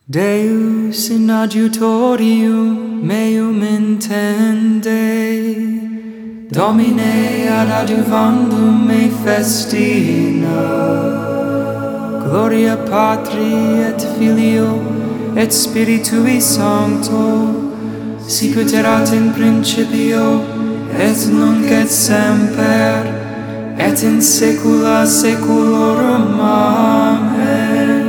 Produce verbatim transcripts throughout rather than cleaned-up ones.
Deus in adjutorium meum intende, Domine ad adjuvandum me festina. Gloria Patri et Filio et Spiritui Sancto, sicut erat in principio et nunc et semper et in saecula saeculorum. Amen.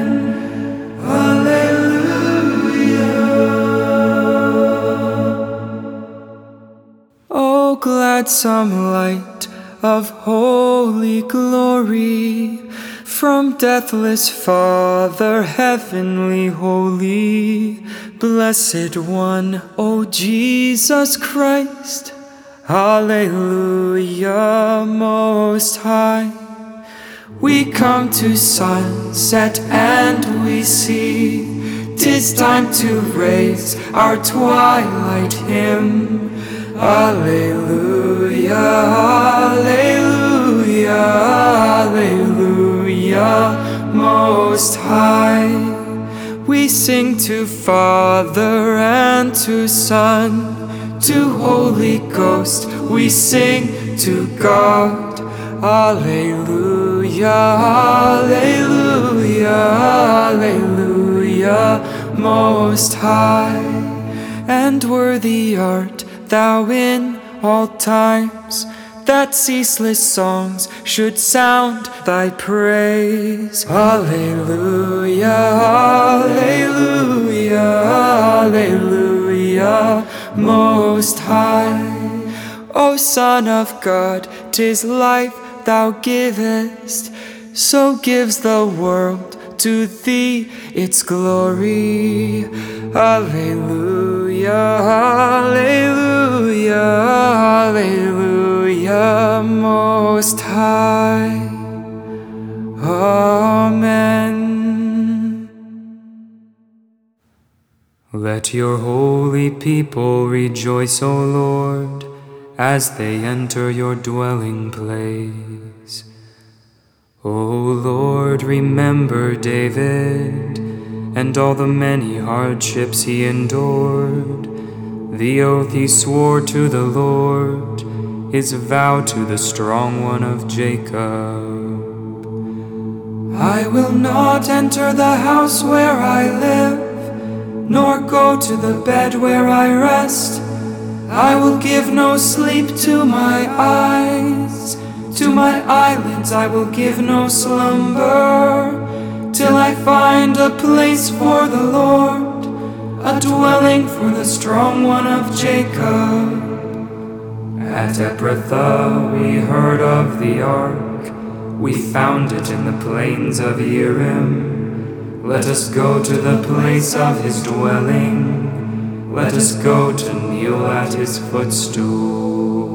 O gladsome light of holy glory, from deathless Father, heavenly holy, blessed one, O Jesus Christ, Alleluia, most high. We come to sunset and we see 'tis time to raise our twilight hymn. Alleluia, Alleluia, Alleluia, most high. We sing to Father and to Son, to Holy Ghost we sing to God. Alleluia, Alleluia, Alleluia, most high. And worthy art Thou in all times, that ceaseless songs should sound Thy praise. Alleluia, Alleluia, Alleluia, most high. O Son of God, 'tis life Thou givest, so gives the world to Thee its glory. Alleluia, Alleluia, Alleluia, most high. Amen. Let your holy people rejoice, O Lord, as they enter your dwelling place. O Lord, remember David and all the many hardships he endured, the oath he swore to the Lord, his vow to the strong one of Jacob. I will not enter the house where I live, nor go to the bed where I rest. I will give no sleep to my eyes, to my eyelids I will give no slumber, till I find a place for the Lord, a dwelling for the strong one of Jacob. At Ephrathah we heard of the ark, we found it in the plains of Yerim. Let us go to the place of his dwelling, let us go to kneel at his footstool.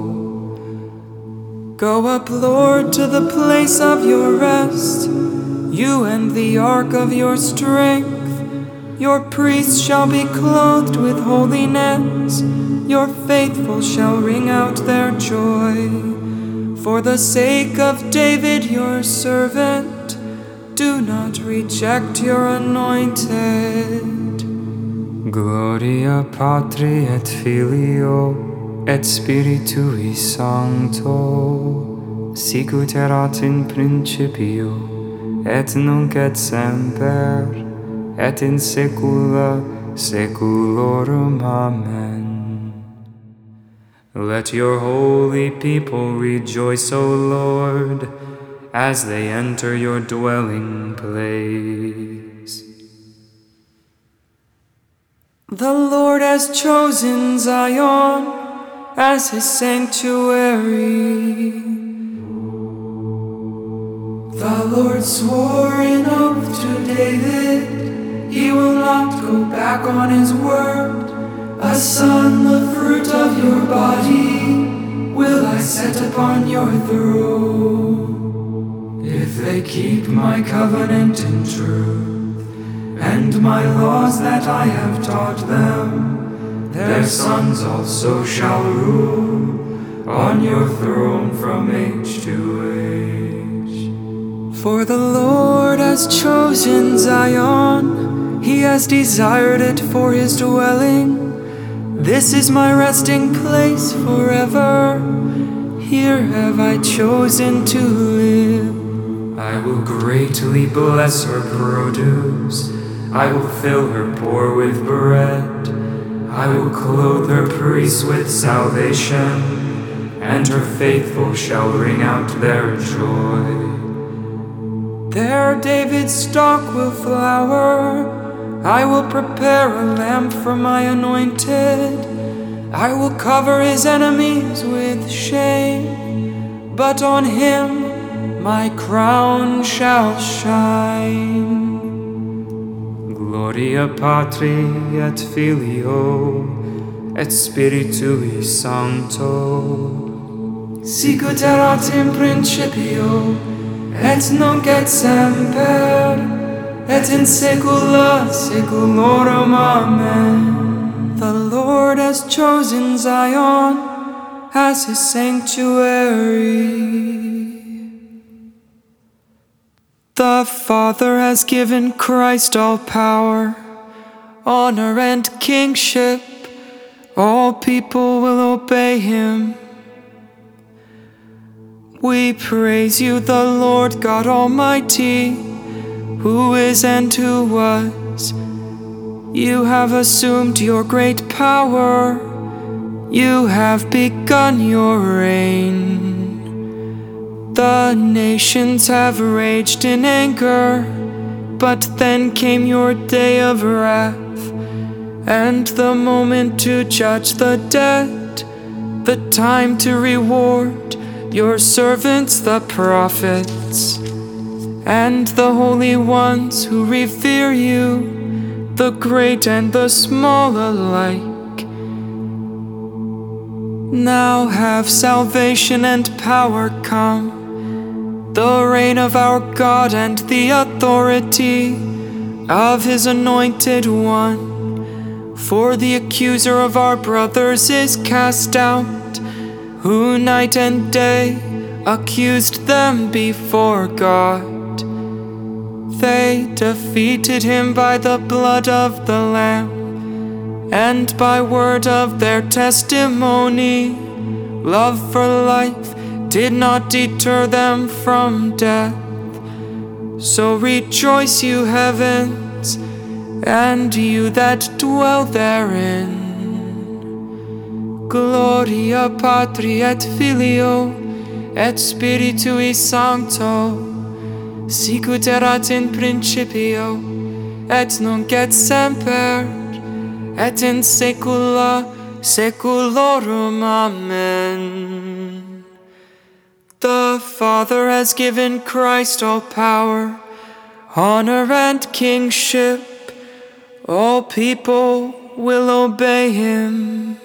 Go up, Lord, to the place of your rest, you and the ark of your strength. Your priests shall be clothed with holiness, your faithful shall ring out their joy. For the sake of David your servant, do not reject your anointed. Gloria Patri et Filio et Spiritui Sancto, sicut erat in principio, et nunc et semper, et in saecula saeculorum. Amen. Let your holy people rejoice, O Lord, as they enter your dwelling place. The Lord has chosen Zion as his sanctuary. The Lord swore an oath to David, he will not go back on his word. A son, the fruit of your body, will I set upon your throne. If they keep my covenant in truth, and my laws that I have taught them, their sons also shall rule on your throne from age to age. For the Lord has chosen Zion, he has has desired it for his dwelling. This is my resting place forever. Here have I chosen to live. I will greatly bless her produce. I will fill her poor with bread. I will clothe her priests with salvation, and her faithful shall ring out their joy. There David's stock will flower. I will prepare a lamp for my anointed. I will cover his enemies with shame, but on him my crown shall shine. Gloria Patri et Filio et Spiritui Sancto, sicut erat in principio, et nunc et semper, et in saecula saeculorum. Amen. The Lord has chosen Zion as his sanctuary. The Father has given Christ all power, honor and kingship. All people will obey him. We praise you, the Lord God Almighty, who is and who was. You have assumed your great power. You have begun your reign. The nations have raged in anger, but then came your day of wrath, and the moment to judge the dead, the time to reward your servants the prophets, and the holy ones who revere you, the great and the small alike. Now have salvation and power come, the reign of our God and the authority of his anointed one. For the accuser of our brothers is cast out, who night and day accused them before God. They defeated him by the blood of the Lamb, and by word of their testimony. Love for life did not deter them from death. So rejoice, you heavens, and you that dwell therein. Gloria Patri et Filio et Spiritui Sancto, sicut erat in principio, et nunc et semper, et in saecula saeculorum. Amen. The Father has given Christ all power, honor and kingship. All people will obey him.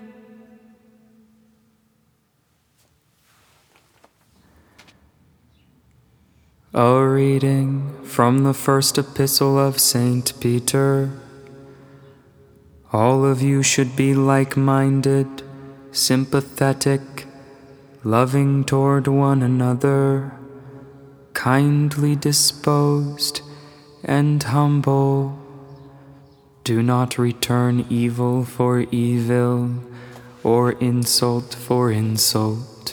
A reading from the first epistle of Saint Peter. All of you should be like-minded, sympathetic, loving toward one another, kindly disposed, and humble. Do not return evil for evil, or insult for insult.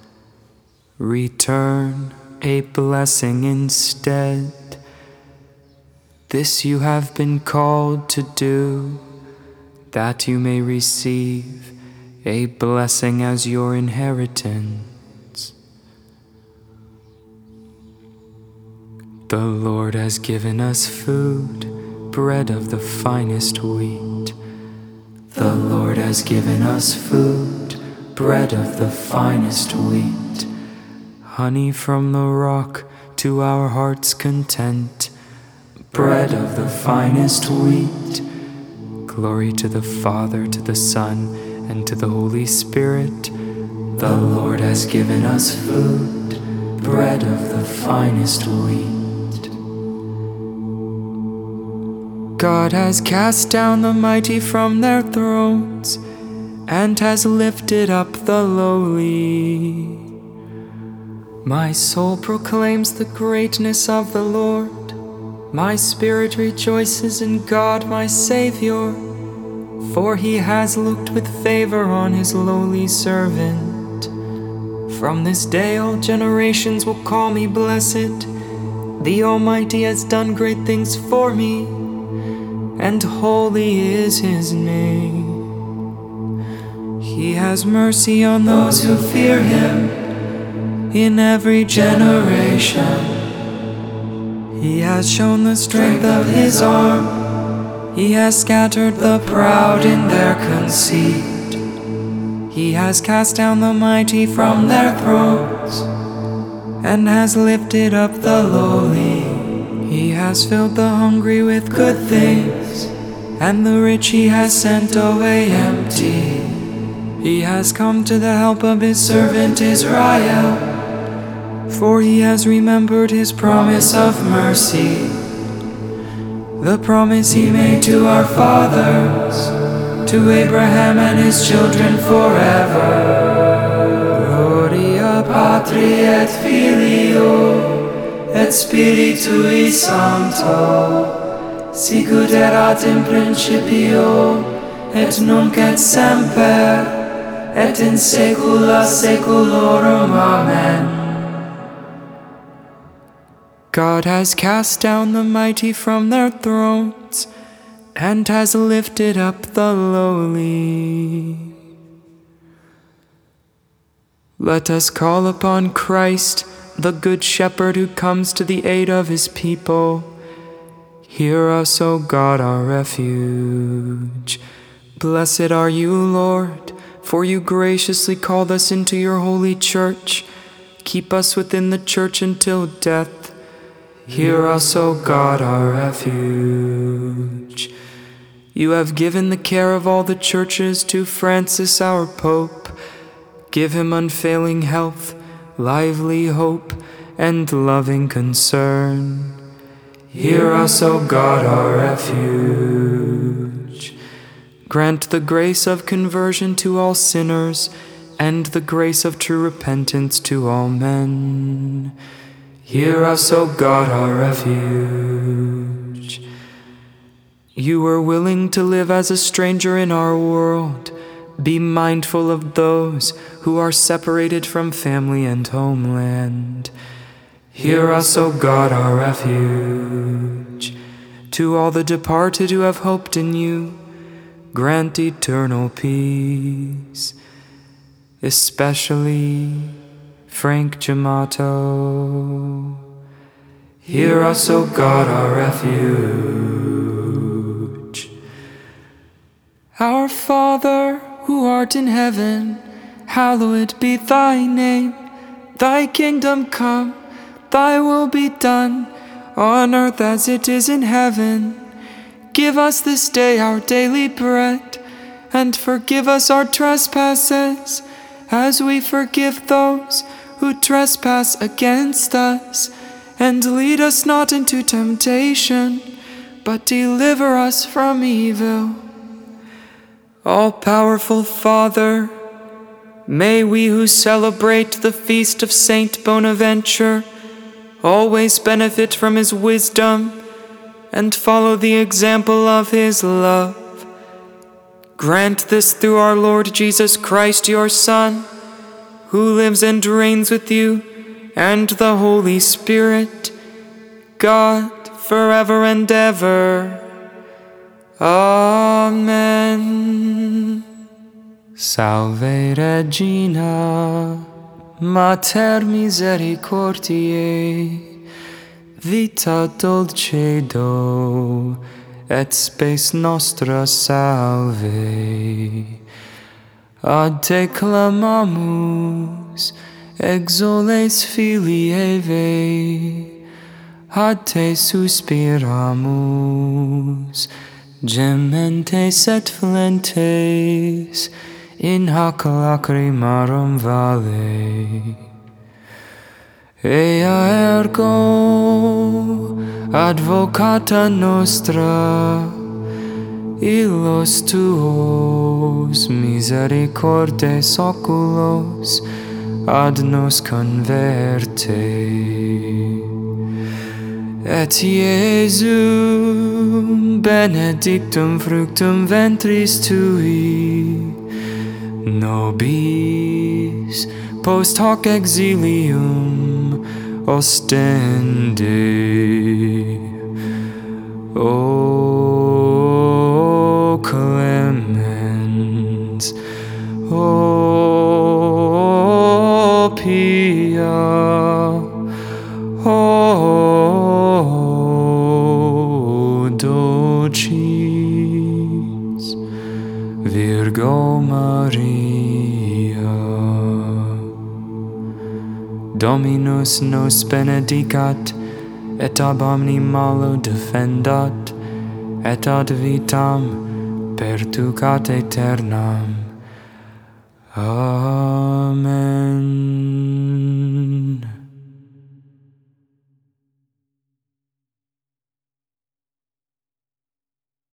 Return a blessing instead. This you have been called to do, that you may receive a blessing as your inheritance. The Lord has given us food, bread of the finest wheat. The Lord has given us food, bread of the finest wheat. Honey from the rock to our heart's content, bread of the finest wheat. Glory to the Father, to the Son, and to the Holy Spirit. The Lord has given us food, bread of the finest wheat. God has cast down the mighty from their thrones, and has lifted up the lowly. My soul proclaims the greatness of the Lord. My spirit rejoices in God my Savior, for he has looked with favor on his lowly servant. From this day all generations will call me blessed. The Almighty has done great things for me, and holy is his name. He has mercy on those who fear him in every generation. He has shown the strength of his arm. He has scattered the proud in their conceit. He has cast down the mighty from their thrones, and has lifted up the lowly. He has filled the hungry with good things, and the rich he has sent away empty. He has come to the help of his servant Israel, for he has remembered his promise of mercy, the promise he made to our fathers, to Abraham and his children forever. Gloria Patri et Filio et Spiritui Sancto, sicut erat in principio et nunc et semper et in saecula saeculorum. Amen. God has cast down the mighty from their thrones, and has lifted up the lowly. Let us call upon Christ, the Good Shepherd, who comes to the aid of his people. Hear us, O God, our refuge. Blessed are you, Lord, for you graciously called us into your holy church. Keep us within the church until death. Hear us, O God, our refuge. You have given the care of all the churches to Francis, our Pope. Give him unfailing health, lively hope, and loving concern. Hear us, O God, our refuge. Grant the grace of conversion to all sinners, and the grace of true repentance to all men. Hear us, O God, our refuge. You were willing to live as a stranger in our world. Be mindful of those who are separated from family and homeland. Hear us, O God, our refuge. To all the departed who have hoped in you, grant eternal peace, especially Frank Gemato. Hear us, O God, our refuge. Our Father, who art in heaven, hallowed be thy name. Thy kingdom come, thy will be done, on earth as it is in heaven. Give us this day our daily bread, and forgive us our trespasses, as we forgive those who trespass against us. And lead us not into temptation, but deliver us from evil. All-powerful Father, may we who celebrate the feast of Saint Bonaventure always benefit from his wisdom and follow the example of his love. Grant this through our Lord Jesus Christ, your Son, who lives and reigns with you and the Holy Spirit, God, forever and ever. Amen. Salve Regina, Mater misericordiae, vita dulcedo, et spes nostra salve. Ad te clamamus, exoles Filii Eve, ad te suspiramus, gementes et flentes, in hac lacrimarum vale. Ea ergo, advocata nostra, illos tuos misericordes oculos ad nos converte. et Iesum benedictum fructum ventris tui, nobis post hoc exilium ostende. O clemens, O pia, O dulcis Virgo Maria. Dominus nos benedicat, et ab omni malo defendat, et ad vitam perducat aeternam. Amen.